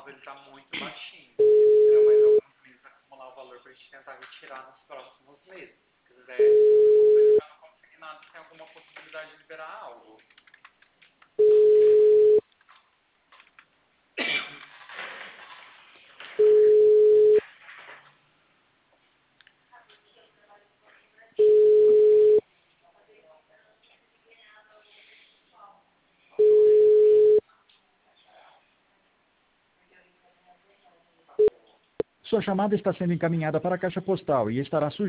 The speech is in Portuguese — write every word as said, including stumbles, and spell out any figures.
nove ele tá muito baixinho. Então, mais alguns meses acumular o valor pra gente tentar retirar nos próximos meses. Se quiser verificar no consignado se tem alguma possibilidade de liberar algo. Sua chamada está sendo encaminhada para a caixa postal e estará sujeita